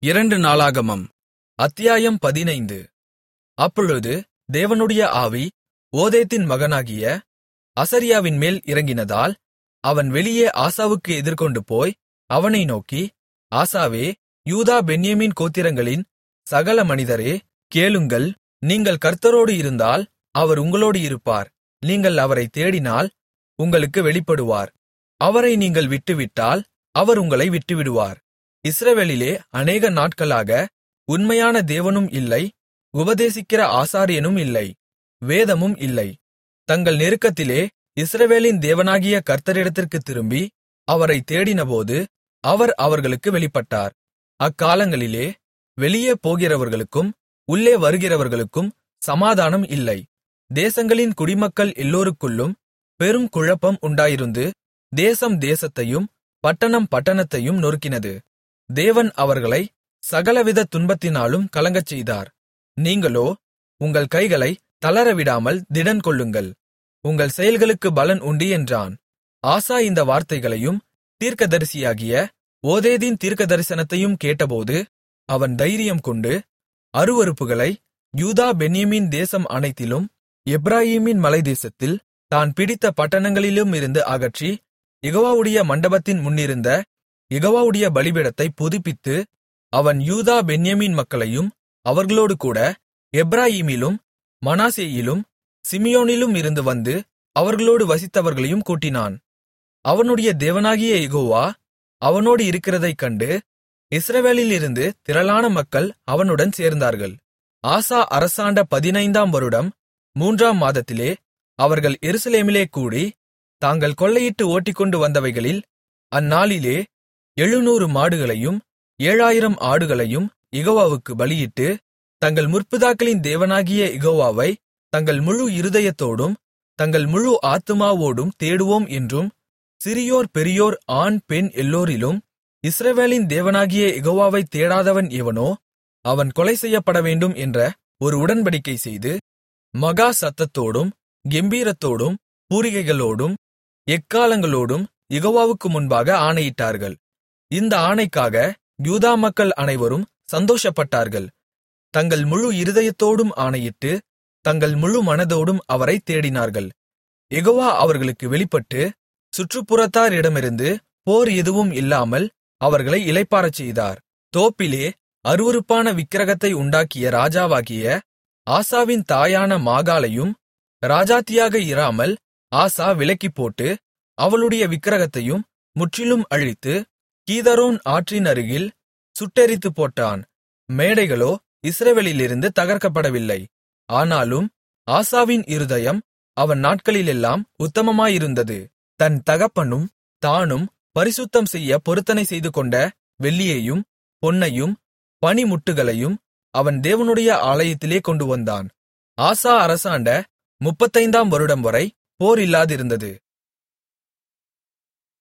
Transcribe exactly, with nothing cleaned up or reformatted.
இரண்டு நாளாகமம் அத்தியாயம் பதினைந்து. அப்பொழுது தேவனுடைய ஆவி ஓதேதின் மகனாகிய அசரியாவின்மேல் இறங்கினதால், அவன் வெளியே ஆசாவுக்கு எதிர்கொண்டு போய் அவனை நோக்கி, ஆசாவே, யூதா பென்யமீன் கோத்திரங்களின் சகல மனிதரே, கேளுங்கள். நீங்கள் கர்த்தரோடு இருந்தால் அவர் உங்களோடு இருப்பார். நீங்கள் அவரைத் தேடினால் உங்களுக்கு வெளிப்படுவார். அவரை நீங்கள் விட்டுவிட்டால் அவர் உங்களை விட்டுவிடுவார். இஸ்ரவேலிலே அநேக நாட்களாக உண்மையான தேவனும் இல்லை, உபதேசிக்கிற ஆசாரியனும் இல்லை, வேதமும் இல்லை. தங்கள் நெருக்கத்திலே இஸ்ரவேலின் தேவனாகிய கர்த்தரிடத்திற்குத் திரும்பி அவரைத் தேடினபோது அவர் அவர்களுக்கு வெளிப்பட்டார். அக்காலங்களிலே வெளியே போகிறவர்களுக்கும் உள்ளே வருகிறவர்களுக்கும் சமாதானம் இல்லை. தேசங்களின் குடிமக்கள் எல்லோருக்குள்ளும் பெரும் குழப்பம் உண்டாயிருந்து, தேசம் தேசத்தையும் பட்டணம் பட்டணத்தையும் நொறுக்கினது. தேவன் அவர்களை சகலவித துன்பத்தினாலும் கலங்கச்செய்தார். நீங்களோ உங்கள் கைகளை தளரவிடாமல் திடன்கொள்ளுங்கள், உங்கள் செயல்களுக்கு பலன் உண்டு என்றான். ஆசா இந்த வார்த்தைகளையும் தீர்க்கதரிசியாகிய ஓதேதின் தீர்க்கதரிசனத்தையும் கேட்டபோது அவன் தைரியம் கொண்டு அருவருப்புகளை யூதா பென்யமீன் தேசம் அனைத்திலும் எப்பிராயீமின் மலைத்தேசத்தில் தான் பிடித்த பட்டணங்களிலுமிருந்து அகற்றி, யெகோவாவுடைய மண்டபத்தின் முன்னிருந்த யெகோவாவுடைய பலிபீடத்தைப் புதுப்பித்து, அவன் யூதா பென்யமீன் மக்களையும் அவர்களோடு கூட எப்பிராயீமிலும் மனாசேயிலும் சிமியோனிலும் இருந்து வந்து அவர்களோடு வசித்தவர்களையும் கூட்டினான். அவனுடைய தேவனாகிய யெகோவா அவனோடு இருக்கிறதைக் கண்டு இஸ்ரவேலிலிருந்து திரளான மக்கள் அவனுடன் சேர்ந்தார்கள். ஆசா அரசாண்ட பதினைந்தாம் வருடம் மூன்றாம் மாதத்திலே அவர்கள் எருசலேமிலே கூடி, தாங்கள் கொள்ளையிட்டு ஓட்டிக்கொண்டு வந்தவைகளில் அந்நாளிலே எழுநூறு மாடுகளையும் ஏழாயிரம் ஆடுகளையும் யெகோவாவுக்கு பலியிட்டு, தங்கள் முற்பிதாக்களின் தேவனாகிய யெகோவாவை தங்கள் முழு இருதயத்தோடும் தங்கள் முழு ஆத்துமாவோடும் தேடுவோம் என்றும், சிறியோர் பெரியோர் ஆண் பெண் எல்லோரிலும் இஸ்ரவேலின் தேவனாகிய யெகோவாவைத் தேடாதவன் எவனோ அவன் கொலை செய்யப்படவேண்டும் என்ற ஒரு உடன்படிக்கை செய்து, மகா சத்தத்தோடும் கெம்பீரத்தோடும் பூரிகைகளோடும் எக்காளங்களோடும் யெகோவாவுக்கு முன்பாக ஆணையிட்டார்கள். இந்த ஆணைக்காக யூதா மக்கள் அனைவரும் சந்தோஷப்பட்டார்கள். தங்கள் முழு இருதயத்தோடும் ஆணையிட்டு தங்கள் முழு மனதோடும் அவரைத் தேடினார்கள். யெகோவா அவர்களுக்கு வெளிப்பட்டு சுற்றுப்புறத்தாரிடமிருந்து போர் எதுவும் இல்லாமல் அவர்களை இளைப்பாறச் செய்தார். தோப்பிலே அருவருப்பான விக்கிரகத்தை உண்டாக்கிய ராஜாவாகிய ஆசாவின் தாயான மாகாளையும் ராஜாத்தியாக இராமல் ஆசா விலக்கிப்போட்டு, அவளுடைய விக்கிரகத்தையும் முற்றிலும் அழித்து கீதரோன் ஆற்றின் அருகில் சுட்டெரித்துப் போட்டான். மேடைகளோ இஸ்ரவேலிலிருந்து தகர்க்கப்படவில்லை. ஆனாலும் ஆசாவின் இருதயம் அவன் நாட்களிலெல்லாம் உத்தமமாயிருந்தது. தன் தகப்பனும் தானும் பரிசுத்தம் செய்ய பொருத்தனை செய்துகொண்ட வெள்ளியையும் பொன்னையும் பணிமுட்டுகளையும் அவன் தேவனுடைய ஆலயத்திலே கொண்டுவந்தான். ஆசா அரசாண்ட முப்பத்தைந்தாம் வருடம் வரை போர் இல்லாதிருந்தது.